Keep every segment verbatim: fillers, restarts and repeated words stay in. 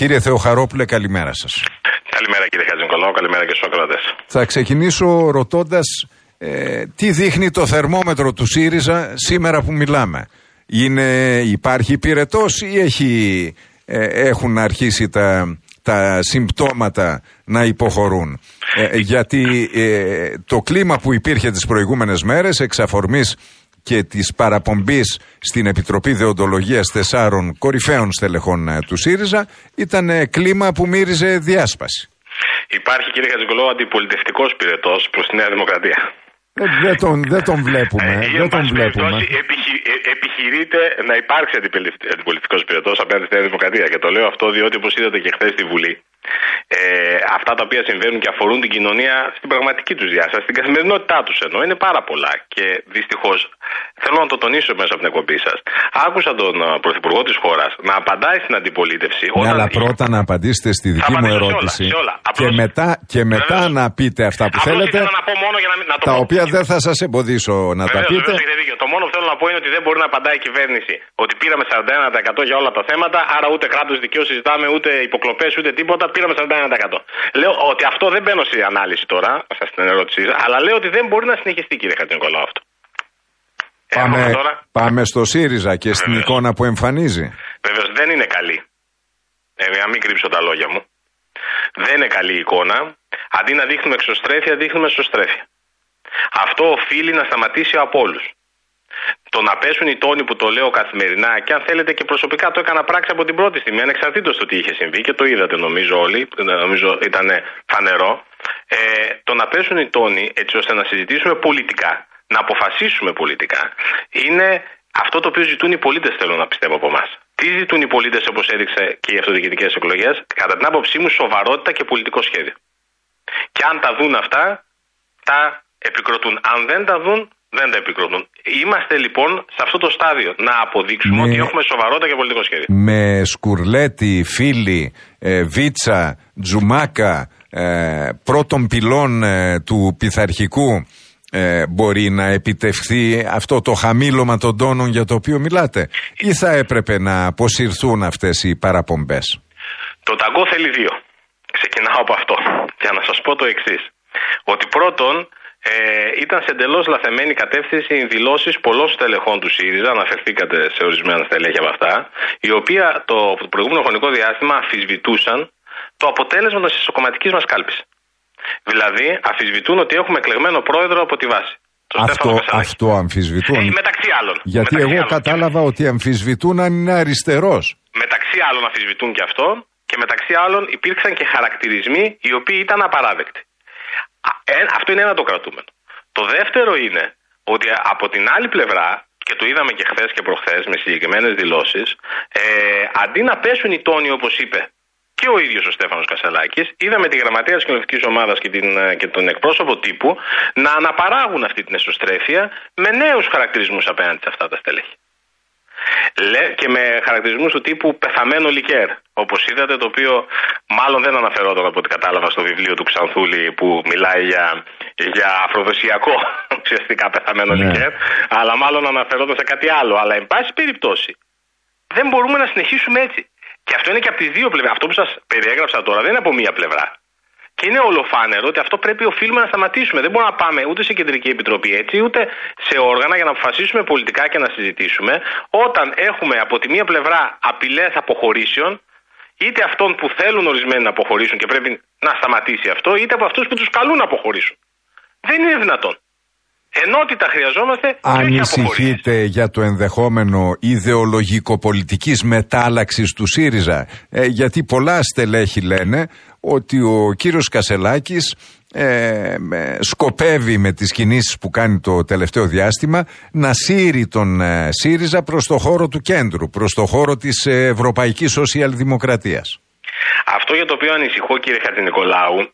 Κύριε Θεοχαρόπουλε, καλημέρα σας. Καλημέρα κύριε Χατζηνικολάου, καλημέρα και στους ακροατές. Θα ξεκινήσω ρωτώντας ε, τι δείχνει το θερμόμετρο του ΣΥΡΙΖΑ σήμερα που μιλάμε. Είναι, υπάρχει πυρετός ή έχει, ε, έχουν αρχίσει τα, τα συμπτώματα να υποχωρούν? Ε, γιατί ε, το κλίμα που υπήρχε τις προηγούμενες μέρες εξ αφορμής και της παραπομπής στην Επιτροπή Δεοντολογίας τεσσάρων κορυφαίων στελεχών ε, του ΣΥΡΙΖΑ ήταν ε, κλίμα που μύριζε διάσπαση. Υπάρχει κύριε Χατζηνικολάου αντιπολιτευτικός πυρετός προς τη Νέα Δημοκρατία. Ε, δεν, τον, δεν τον βλέπουμε. Ε, δεν τον βλέπουμε. Επιχει, ε, επιχειρείται να υπάρξει αντιπολιτευτικός πυρετός απέναντι στη Νέα Δημοκρατία. Και το λέω αυτό διότι, όπως είδατε και χθες στη Βουλή, ε, αυτά τα οποία συμβαίνουν και αφορούν την κοινωνία στην πραγματική τους διάσταση, στην καθημερινότητά τους εννοώ, είναι πάρα πολλά. Και δυστυχώς θέλω να το τονίσω μέσα από την εκπομπή σας. Άκουσα τον Πρωθυπουργό της χώρας να απαντάει στην αντιπολίτευση. Ναι, αλλά πρώτα να απαντήσετε στη δική μου ερώτηση. Σε όλα, σε όλα. Απλώς, και μετά, και μετά να πείτε αυτά που θέλετε, να πω μόνο για να, να το τα πω. οποία δεν θα σας εμποδίσω να βεβαίως, τα πείτε. Βεβαίως, το μόνο που θέλω να πω είναι ότι δεν μπορεί να απαντάει η κυβέρνηση ότι πήραμε σαράντα ένα τοις εκατό για όλα τα θέματα, άρα ούτε κράτος δικαίου συζητάμε, ούτε υποκλοπές, ούτε τίποτα, πήραμε σαράντα ένα τοις εκατό. Λέω ότι αυτό δεν μπαίνω σε ανάλυση τώρα, στην ερώτησή σας, αλλά λέω ότι δεν μπορεί να συνεχιστεί κύριε Χατζηνικολάου αυτό. Πάμε, πάμε στο ΣΥΡΙΖΑ και στην Βεβαίως. εικόνα που εμφανίζει. Βεβαίως δεν είναι καλή. Ε, να μην κρύψω τα λόγια μου. Δεν είναι καλή εικόνα. Αντί να δείχνουμε εξωστρέφεια, δείχνουμε εσωστρέφεια. Αυτό οφείλει να σταματήσει από όλους. Το να πέσουν οι τόνοι που το λέω καθημερινά, και αν θέλετε και προσωπικά το έκανα πράξη από την πρώτη στιγμή, ανεξαρτήτως του τι είχε συμβεί και το είδατε νομίζω όλοι, νομίζω ήταν φανερό. Ε, το να πέσουν οι τόνοι έτσι ώστε να συζητήσουμε πολιτικά, να αποφασίσουμε πολιτικά, είναι αυτό το οποίο ζητούν οι πολίτες, θέλω να πιστεύω από εμάς. Τι ζητούν οι πολίτες, όπως έδειξε και οι αυτοδιοικητικές εκλογές? Κατά την άποψή μου, σοβαρότητα και πολιτικό σχέδιο. Και αν τα δουν αυτά, τα επικροτούν. Αν δεν τα δουν, δεν τα επικροτούν. Είμαστε λοιπόν σε αυτό το στάδιο να αποδείξουμε με, ότι έχουμε σοβαρότητα και πολιτικό σχέδιο. Με Σκουρλέτη, Φίλη, ε, Βίτσα, Τζουμάκα, ε, πρώτων πυλών ε, του πειθαρχικού, ε, μπορεί να επιτευχθεί αυτό το χαμήλωμα των τόνων για το οποίο μιλάτε, ή θα έπρεπε να αποσυρθούν αυτές οι παραπομπές? Το ταγκό θέλει δύο. Ξεκινάω από αυτό για να σας πω το εξής. Ότι πρώτον, Ε, ήταν σε εντελώς λαθεμένη κατεύθυνση οι δηλώσεις πολλών στελεχών του ΣΥΡΙΖΑ, αναφερθήκατε σε ορισμένα στελέχη από αυτά, οι οποίοι το προηγούμενο χρονικό διάστημα αμφισβητούσαν το αποτέλεσμα της εσωκομματικής μας κάλπης. Δηλαδή, αμφισβητούν ότι έχουμε εκλεγμένο πρόεδρο από τη βάση. Αυτό, αυτό αμφισβητούν. Ε, μεταξύ άλλων. Γιατί μεταξύ εγώ άλλων. κατάλαβα ότι αμφισβητούν αν είναι αριστερός. Μεταξύ άλλων αμφισβητούν και αυτό, και μεταξύ άλλων υπήρξαν και χαρακτηρισμοί οι οποίοι ήταν απαράδεκτοι. Ε, αυτό είναι ένα το κρατούμενο. Το δεύτερο είναι ότι από την άλλη πλευρά, και το είδαμε και χθες και προχθές με συγκεκριμένες δηλώσεις, ε, αντί να πέσουν οι τόνοι όπως είπε και ο ίδιος ο Στέφανος Κασσελάκης, είδαμε τη γραμματεία της κοινοβουλευτικής ομάδας και, την, και τον εκπρόσωπο τύπου να αναπαράγουν αυτή την εσωστρέφεια με νέους χαρακτηρισμούς απέναντι σε αυτά τα στελέχη. Λέ, και με χαρακτηρισμούς του τύπου πεθαμένο λικέρ, όπως είδατε, το οποίο μάλλον δεν αναφερόταν από ό,τι κατάλαβα στο βιβλίο του Ξανθούλη που μιλάει για, για αφροδοσιακό ουσιαστικά πεθαμένο ναι. λικέρ, αλλά μάλλον αναφερόταν σε κάτι άλλο. Αλλά εν πάση περιπτώσει δεν μπορούμε να συνεχίσουμε έτσι. Και αυτό είναι και από τις δύο πλευρές. Αυτό που σας περιέγραψα τώρα δεν είναι από μία πλευρά. Και είναι ολοφάνερο ότι αυτό πρέπει οφείλουμε να σταματήσουμε. Δεν μπορούμε να πάμε ούτε σε κεντρική επιτροπή έτσι, ούτε σε όργανα για να αποφασίσουμε πολιτικά και να συζητήσουμε, όταν έχουμε από τη μία πλευρά απειλές αποχωρήσεων, είτε αυτών που θέλουν ορισμένοι να αποχωρήσουν και πρέπει να σταματήσει αυτό, είτε από αυτούς που τους καλούν να αποχωρήσουν. Δεν είναι δυνατόν. Ενότητα χρειαζόμαστε. Ανησυχείτε για το ενδεχόμενο ιδεολογικο-πολιτικής μετάλλαξης του ΣΥΡΙΖΑ? Ε, γιατί πολλά στελέχη λένε ότι ο κύριος Κασσελάκης ε, σκοπεύει με τις κινήσεις που κάνει το τελευταίο διάστημα να σύρει τον ε, ΣΥΡΙΖΑ προς το χώρο του κέντρου, προς το χώρο της ε, Ευρωπαϊκής Σοσιαλδημοκρατίας. Αυτό για το οποίο ανησυχώ κύριε Χατζηνικολάου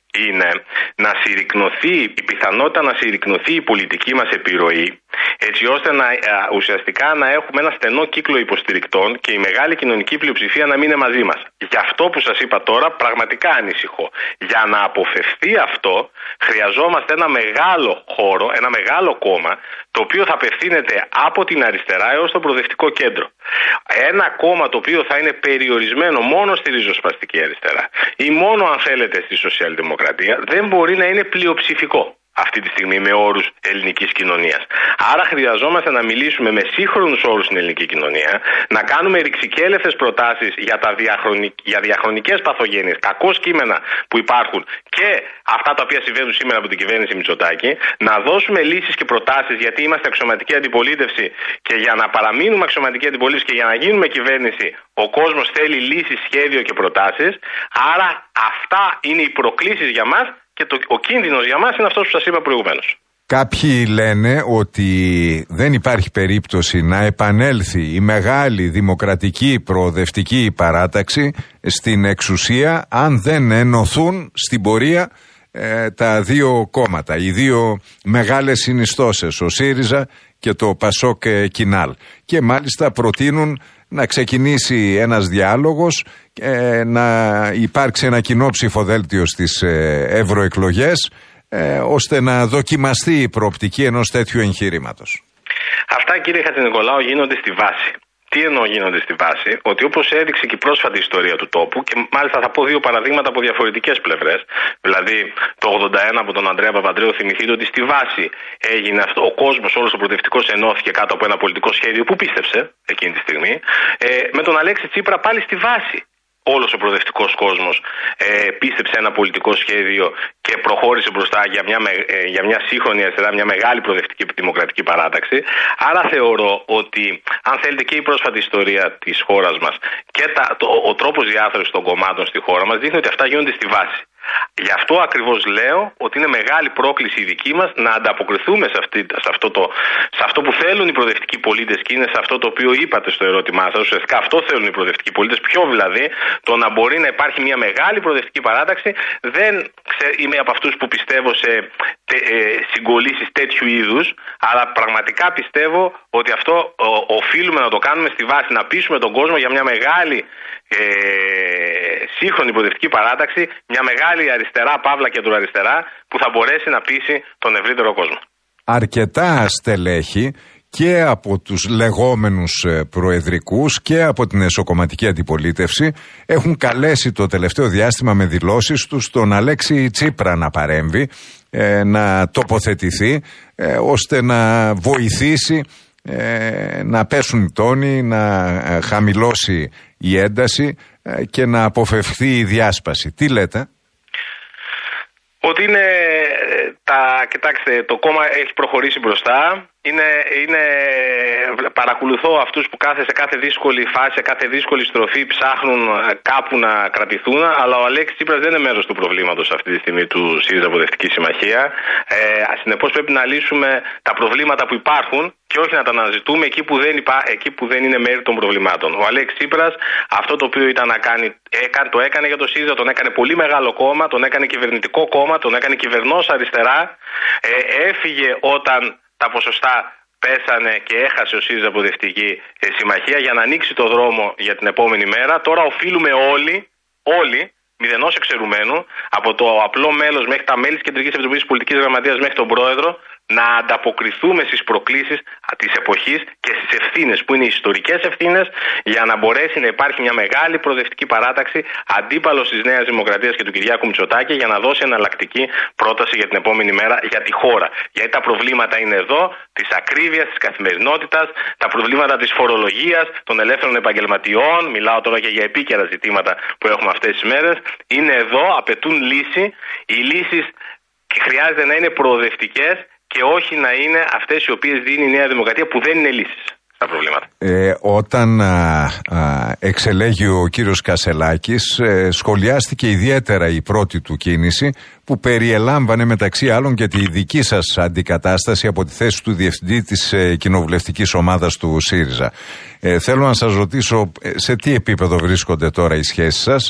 είναι να συρρικνωθεί, η πιθανότητα να συρρικνωθεί η πολιτική μας επιρροή, έτσι ώστε να, ουσιαστικά να έχουμε ένα στενό κύκλο υποστηρικτών και η μεγάλη κοινωνική πλειοψηφία να μην είναι μαζί μας. Γι' αυτό που σας είπα τώρα πραγματικά ανησυχώ. Για να αποφευθεί αυτό χρειαζόμαστε ένα μεγάλο χώρο, ένα μεγάλο κόμμα, το οποίο θα απευθύνεται από την αριστερά έως το προοδευτικό κέντρο. Ένα κόμμα το οποίο θα είναι περιορισμένο μόνο στη ριζοσπαστική αριστερά ή μόνο, αν θέλετε, στη σοσιαλδημοκρατία, δεν μπορεί να είναι πλειοψηφικό αυτή τη στιγμή με όρους ελληνικής κοινωνίας. Άρα χρειαζόμαστε να μιλήσουμε με σύγχρονους όρους στην ελληνική κοινωνία, να κάνουμε ρηξικέλευτες προτάσεις για, τα διαχρονικ... για διαχρονικές παθογένειες, κακώς κείμενα που υπάρχουν και αυτά τα οποία συμβαίνουν σήμερα από την κυβέρνηση Μητσοτάκη, να δώσουμε λύσεις και προτάσεις, γιατί είμαστε αξιωματική αντιπολίτευση και για να παραμείνουμε αξιωματική αντιπολίτευση και για να γίνουμε κυβέρνηση ο κόσμος θέλει λύσεις, σχέδιο και προτάσεις. Άρα αυτά είναι οι προκλήσεις για μας. Και το, ο κίνδυνος για μας είναι αυτός που σας είπα προηγουμένως. Κάποιοι λένε ότι δεν υπάρχει περίπτωση να επανέλθει η μεγάλη δημοκρατική προοδευτική παράταξη στην εξουσία αν δεν ενωθούν στην πορεία ε, τα δύο κόμματα, οι δύο μεγάλες συνιστώσεις, ο ΣΥΡΙΖΑ και το ΠΑΣΟΚ Κινάλ. Και μάλιστα προτείνουν να ξεκινήσει ένας διάλογος, ε, να υπάρξει ένα κοινό ψηφοδέλτιο στις ε, ευρωεκλογές, ε, ώστε να δοκιμαστεί η προοπτική ενός τέτοιου εγχειρήματος. Αυτά, κύριε Χατζηνικολάου, γίνονται στη βάση. Τι εννοώ γίνονται στη βάση? Ότι όπως έδειξε και η πρόσφατη ιστορία του τόπου, και μάλιστα θα πω δύο παραδείγματα από διαφορετικές πλευρές. Δηλαδή το ογδόντα ένα από τον Ανδρέα Παπανδρέου, θυμηθείτε ότι στη βάση έγινε αυτό. Ο κόσμος, όλος ο προοδευτικός ενώθηκε κάτω από ένα πολιτικό σχέδιο που πίστεψε εκείνη τη στιγμή. Ε, με τον Αλέξη Τσίπρα πάλι στη βάση. Όλος ο προοδευτικός κόσμος ε, πίστεψε ένα πολιτικό σχέδιο και προχώρησε μπροστά για μια, ε, για μια σύγχρονη αριστερά, μια μεγάλη προοδευτική δημοκρατική παράταξη. Άρα θεωρώ ότι, αν θέλετε, και η πρόσφατη ιστορία της χώρας μας και τα, το, ο τρόπος διάθεσης των κομμάτων στη χώρα μας δείχνει ότι αυτά γίνονται στη βάση. Γι' αυτό ακριβώς λέω ότι είναι μεγάλη πρόκληση η δική μας να ανταποκριθούμε σε, αυτή, σε, αυτό το, σε αυτό που θέλουν οι προοδευτικοί πολίτες, και είναι σε αυτό το οποίο είπατε στο ερώτημά σας. Ουσιαστικά αυτό θέλουν οι προοδευτικοί πολίτες. Ποιο δηλαδή? Το να μπορεί να υπάρχει μια μεγάλη προοδευτική παράταξη. Δεν ξέ, είμαι από αυτούς που πιστεύω σε τε, ε, συγκολήσεις τέτοιου είδους, αλλά πραγματικά πιστεύω ότι αυτό ο, οφείλουμε να το κάνουμε στη βάση, να πείσουμε τον κόσμο για μια μεγάλη ε, σύγχρονη προοδευτική παράταξη, μια μεγάλη αριστερά, παύλα κεντροαριστερά, που θα μπορέσει να πείσει τον ευρύτερο κόσμο. Αρκετά στελέχη και από τους λεγόμενους προεδρικούς και από την εσωκομματική αντιπολίτευση έχουν καλέσει το τελευταίο διάστημα με δηλώσεις τους τον Αλέξη Τσίπρα να παρέμβει, ε, να τοποθετηθεί, ε, ώστε να βοηθήσει ε, να πέσουν οι τόνοι, να ε, χαμηλώσει η ένταση ε, και να αποφευχθεί η διάσπαση. Τι λέτε? Ότι είναι τα, κοιτάξτε, το κόμμα έχει προχωρήσει μπροστά. Είναι, είναι, παρακολουθώ αυτούς που κάθε, σε κάθε δύσκολη φάση, σε κάθε δύσκολη στροφή ψάχνουν κάπου να κρατηθούν, αλλά ο Αλέξης Τσίπρας δεν είναι μέρος του προβλήματος αυτή τη στιγμή του ΣΥΡΙΖΑ Προοδευτική Συμμαχία. Ε, συνεπώς πρέπει να λύσουμε τα προβλήματα που υπάρχουν και όχι να τα αναζητούμε εκεί που δεν, υπά, εκεί που δεν είναι μέρη των προβλημάτων. Ο Αλέξης Τσίπρας αυτό το οποίο ήταν να κάνει, έκανε, το έκανε για το ΣΥΡΙΖΑ, τον έκανε πολύ μεγάλο κόμμα, τον έκανε κυβερνητικό κόμμα, τον έκανε κυβερνός αριστερά. Ε, έφυγε όταν τα ποσοστά πέσανε και έχασε ο ΣΥΡΙΖΑ Προοδευτική Συμμαχία για να ανοίξει το δρόμο για την επόμενη μέρα. Τώρα οφείλουμε όλοι, όλοι, μηδενός εξαιρουμένου, από το απλό μέλος μέχρι τα μέλη της Κεντρικής Επιτροπής Πολιτικής Γραμματείας μέχρι τον Πρόεδρο, να ανταποκριθούμε στις προκλήσεις της εποχής και στις ευθύνες που είναι οι ιστορικές ευθύνες, για να μπορέσει να υπάρχει μια μεγάλη προοδευτική παράταξη αντίπαλος της Νέας Δημοκρατίας και του Κυριάκου Μητσοτάκη, για να δώσει εναλλακτική πρόταση για την επόμενη μέρα για τη χώρα. Γιατί τα προβλήματα είναι εδώ, της ακρίβειας, της καθημερινότητας, τα προβλήματα της φορολογίας, των ελεύθερων επαγγελματιών, μιλάω τώρα και για επίκαιρα ζητήματα που έχουμε αυτές τις μέρες, είναι εδώ, απαιτούν λύση. Οι λύσεις χρειάζεται να είναι προοδευτικές και όχι να είναι αυτές οι οποίες δίνει η Νέα Δημοκρατία, που δεν είναι λύσεις στα προβλήματα. Ε, όταν α, α, εξελέγει ο κύριος Κασσελάκης, ε, σχολιάστηκε ιδιαίτερα η πρώτη του κίνηση, που περιελάμβανε μεταξύ άλλων και τη δική σας αντικατάσταση από τη θέση του διευθυντή της ε, κοινοβουλευτικής ομάδας του ΣΥΡΙΖΑ. Ε, θέλω να σας ρωτήσω σε τι επίπεδο βρίσκονται τώρα οι σχέσεις σας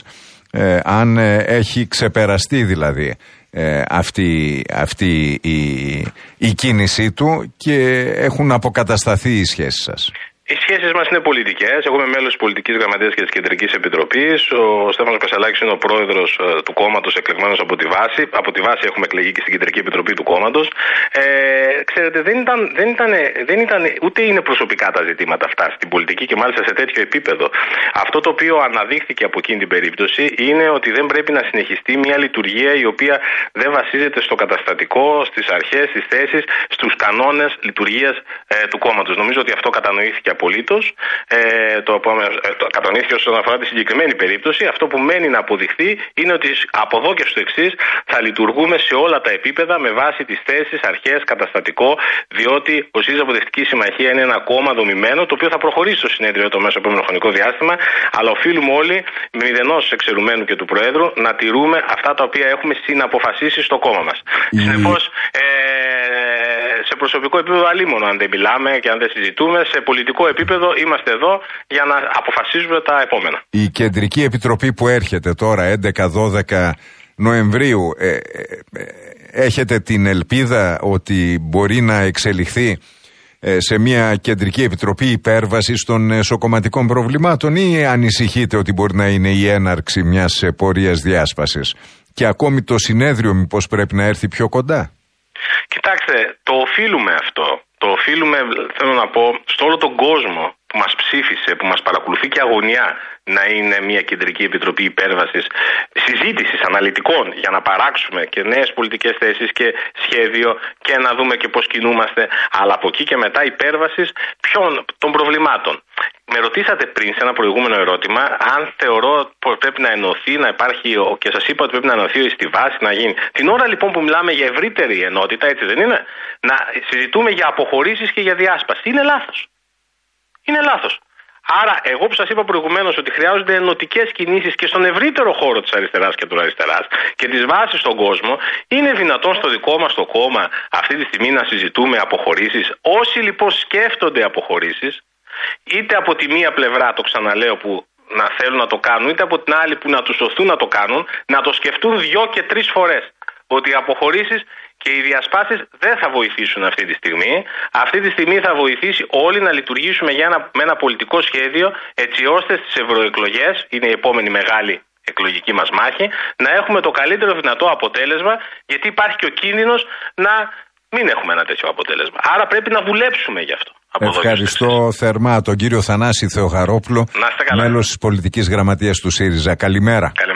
ε, αν ε, έχει ξεπεραστεί δηλαδή ε, αυτή, αυτή η, η κίνησή του και έχουν αποκατασταθεί οι σχέσεις σας. Οι σχέσεις μας είναι πολιτικές. Εγώ είμαι μέλος της Πολιτικής Γραμματείας και της Κεντρικής Επιτροπής. Ο Στέφανος Κασσαλάκης είναι ο πρόεδρος ε, του κόμματος, εκλεγμένος από τη βάση. Από τη βάση έχουμε εκλεγεί και στην Κεντρική Επιτροπή του κόμματος. Ε, ξέρετε, δεν ήταν, δεν, ήταν, δεν ήταν ούτε είναι προσωπικά τα ζητήματα αυτά στην πολιτική και μάλιστα σε τέτοιο επίπεδο. Αυτό το οποίο αναδείχθηκε από εκείνη την περίπτωση είναι ότι δεν πρέπει να συνεχιστεί μια λειτουργία η οποία δεν βασίζεται στο καταστατικό, στις αρχές, στις θέσεις, στους κανόνες λειτουργίας ε, του κόμματος. Νομίζω ότι αυτό κατανοήθηκε απολύτως. Ε, το, το κατανοήθηκε όσον αφορά τη συγκεκριμένη περίπτωση. Αυτό που μένει να αποδειχθεί είναι ότι από εδώ και στο εξής θα λειτουργούμε σε όλα τα επίπεδα με βάση τις θέσεις, αρχές, καταστατικό, διότι ο ΣΥΡΙΖΑ Προοδευτική Συμμαχία είναι ένα κόμμα δομημένο το οποίο θα προχωρήσει στο συνέδριο το μέσο επόμενο χρονικό διάστημα, αλλά οφείλουμε όλοι με μηδενός εξαιρουμένου και του Προέδρου να τηρούμε αυτά τα οποία έχουμε συναποφασίσει στο κόμμα μας. Mm. Συνεπώς, ε, σε προσωπικό επίπεδο αλίμονο αν δεν μιλάμε και αν δεν συζητούμε, σε πολιτικό επίπεδο είμαστε εδώ για να αποφασίζουμε τα επόμενα. Η Κεντρική Επιτροπή που έρχεται τώρα έντεκα δώδεκα Νοεμβρίου, ε, ε, ε, έχετε την ελπίδα ότι μπορεί να εξελιχθεί ε, σε μια Κεντρική Επιτροπή υπέρβασης των εσωκομματικών προβλημάτων ή ανησυχείτε ότι μπορεί να είναι η έναρξη μιας πορείας διάσπασης και ακόμη το συνέδριο μήπως πρέπει να έρθει πιο κοντά? Κοιτάξτε, το οφείλουμε αυτό. Το οφείλουμε, θέλω να πω, στο όλο τον κόσμο που μας ψήφισε, που μας παρακολουθεί και αγωνιά να είναι μια Κεντρική Επιτροπή υπέρβασης, συζήτησης αναλυτικών για να παράξουμε και νέες πολιτικές θέσεις και σχέδιο και να δούμε και πώς κινούμαστε, αλλά από εκεί και μετά υπέρβασης ποιων των προβλημάτων. Με ρωτήσατε πριν σε ένα προηγούμενο ερώτημα αν θεωρώ πως πρέπει να ενωθεί, να υπάρχει, και σας είπα ότι πρέπει να ενωθεί στη βάση, να γίνει. Την ώρα λοιπόν που μιλάμε για ευρύτερη ενότητα, έτσι δεν είναι, να συζητούμε για αποχωρήσεις και για διάσπαση. Είναι λάθος. Είναι λάθος. Άρα, εγώ που σας είπα προηγουμένως ότι χρειάζονται ενωτικές κινήσεις και στον ευρύτερο χώρο της αριστεράς και του αριστεράς και της βάσης στον κόσμο, είναι δυνατόν στο δικό μας το κόμμα αυτή τη στιγμή να συζητούμε αποχωρήσεις? Όσοι λοιπόν σκέφτονται αποχωρήσεις, είτε από τη μία πλευρά, το ξαναλέω, που να θέλουν να το κάνουν, είτε από την άλλη που να τους σωθούν να το κάνουν, να το σκεφτούν δυο και τρεις φορές. Ότι οι αποχωρήσεις και οι διασπάσεις δεν θα βοηθήσουν αυτή τη στιγμή. Αυτή τη στιγμή θα βοηθήσει όλοι να λειτουργήσουμε για ένα, με ένα πολιτικό σχέδιο, έτσι ώστε στις ευρωεκλογές, είναι η επόμενη μεγάλη εκλογική μας μάχη, να έχουμε το καλύτερο δυνατό αποτέλεσμα, γιατί υπάρχει και ο κίνδυνος να μην έχουμε ένα τέτοιο αποτέλεσμα. Άρα πρέπει να δουλέψουμε γι' αυτό. Ευχαριστώ θερμά τον κύριο Θανάση Θεοχαρόπουλο, μέλος της Πολιτικής Γραμματείας του ΣΥΡΙΖΑ. Καλημέρα.